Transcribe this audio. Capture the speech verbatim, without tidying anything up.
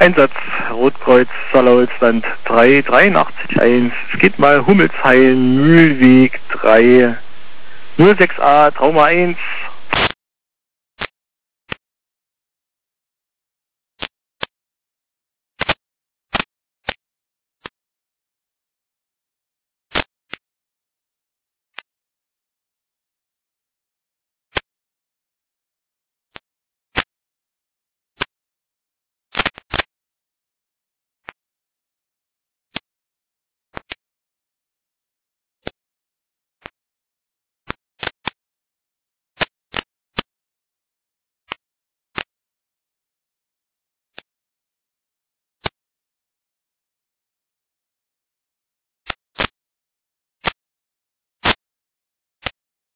Einsatz Rotkreuz Sallerholzland drei dreiundachtzig eins. Es geht mal Hummelsheim Mühlweg drei null sechs A Trauma eins.